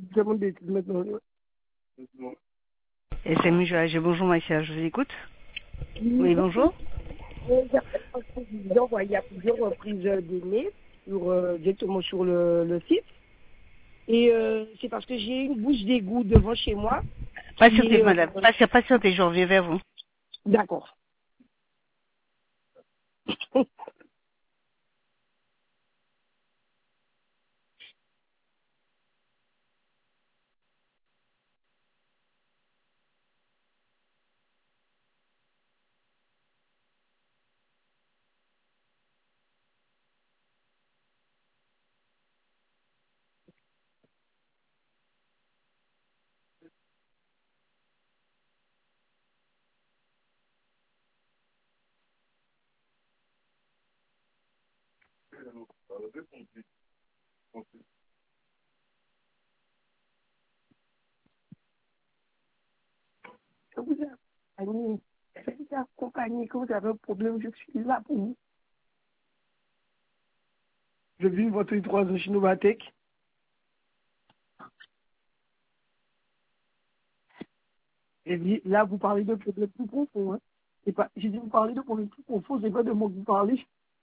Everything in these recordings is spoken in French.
C'est mon bêtise maintenant. Et c'est Mutuage. Bonjour, Maïsia, je vous écoute. Oui, bonjour. J'ai envoyé à plusieurs reprises des mails directement sur le site. Et c'est parce que j'ai une bouche d'égout devant chez moi. Patientez, madame. Patientez, je reviens vers vous. D'accord. Je vous accompagne. Je vous accompagne. Quand vous avez un problème, je suis là pour vous. Je vis votre 3 ans chez Novatech. Et là, vous parlez de problèmes plus profonds. Hein. J'ai dit, vous parlez de problèmes plus profonds, c'est pas de moi que vous parlez.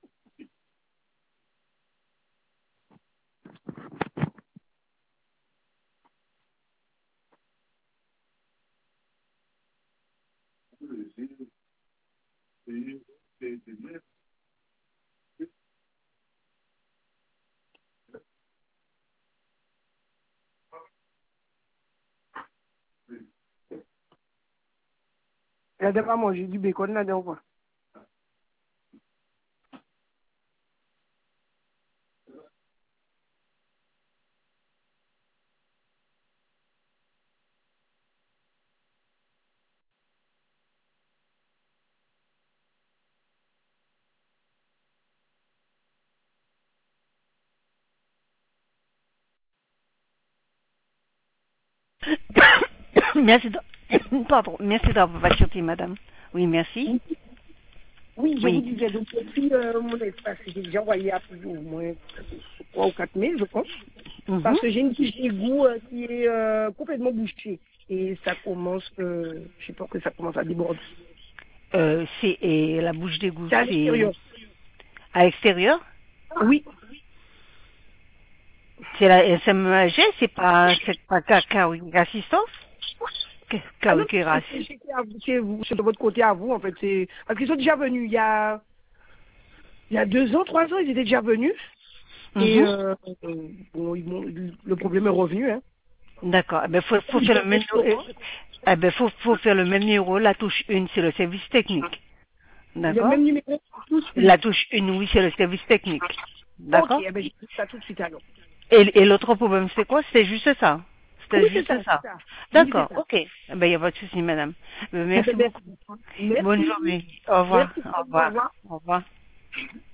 La dernière fois, moi, j'ai du bacon la dernière fois. Merci pardon, merci d'avoir patienté, madame. Oui, merci. Oui, je vous Oui. disais, donc depuis mon espace, j'ai déjà envoyé à plus ou moins 3 ou 4 mails, je pense, Mhm. parce que j'ai une bouche d'égout qui est complètement bouchée. Et ça commence, je sais pas que ça commence à déborder. Et la bouche d'égout, C'est à c'est l'extérieur. à l'extérieur. Oui, C'est la SMG, c'est pas assistance. ah non, Caricaras. chez vous, c'est de votre côté à vous, en fait. C'est parce qu'ils sont déjà venus il y a 2 ans, 3 ans, ils étaient déjà venus. Et Mhm. bon, le problème est revenu. Hein. D'accord. Eh ben, faut faire le même, faut faire le même numéro. La touche 1, c'est le service technique. Le D'accord? même numéro, tous une. La touche 1, oui, c'est le service technique. Ok, D'accord? eh ben, j'ai fait ça tout de suite alors. Et l'autre problème, c'est quoi? C'était juste ça. C'était Oui, c'est juste ça, c'est ça. ça. Oui, c'est D'accord, ça. ok. Eh ben, il n'y a pas de souci, madame. Eh Merci ben, beaucoup. merci. Bonne Merci. journée. Au revoir. Merci. Au Au revoir. revoir. Au revoir.